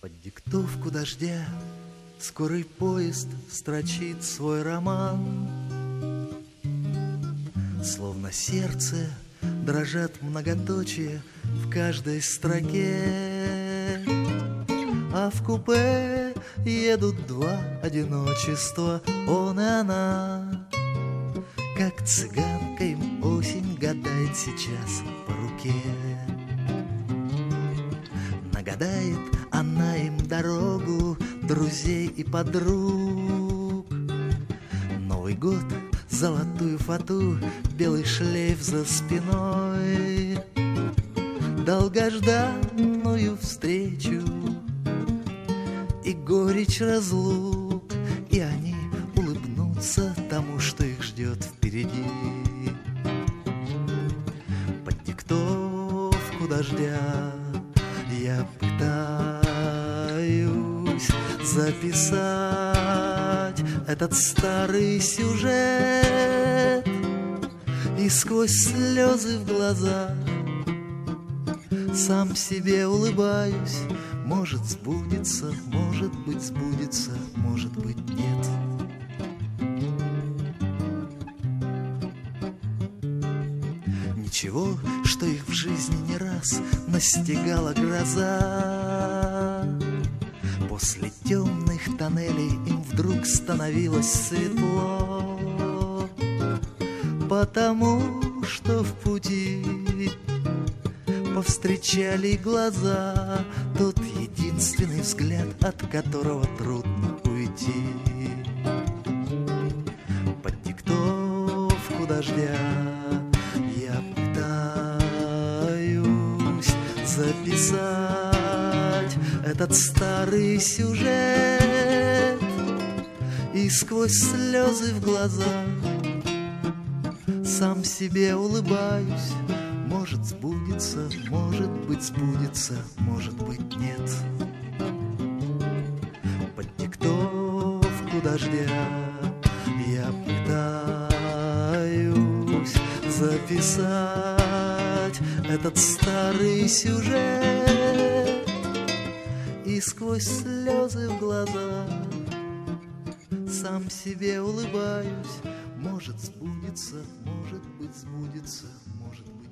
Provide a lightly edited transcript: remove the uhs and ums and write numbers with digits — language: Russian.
Под диктовку дождя скорый поезд строчит свой роман. Словно сердце дрожат многоточия в каждой строке. А в купе едут два одиночества, он и она. Как цыганка им осень гадает сейчас по руке. Нагадает она им дорогу друзей и подруг. Новый год, золотую фату, белый шлейф за спиной, долгожданную встречу и горечь разлук. И они улыбнутся тому, что их ждет впереди. Под диктовку дождя я пытаюсь записать этот старый сюжет, и сквозь слезы в глазах сам себе улыбаюсь. Может, сбудется, может быть, сбудется, может быть, нет. Ничего, что их в жизни не раз настигала гроза. После темных тоннелей им вдруг становилось светло, потому что в пути повстречали глаза тот единственный взгляд, от которого трудно уйти. Под диктовку дождя я пытаюсь записать этот старый сюжет, и сквозь слезы в глазах сам себе улыбаюсь. Может, сбудется, может быть, сбудется, может быть, нет. Под диктовку дождя я пытаюсь записать этот старый сюжет, и сквозь слезы в глазах сам себе улыбаюсь. Может, сбудется, может быть, сбудется, может быть.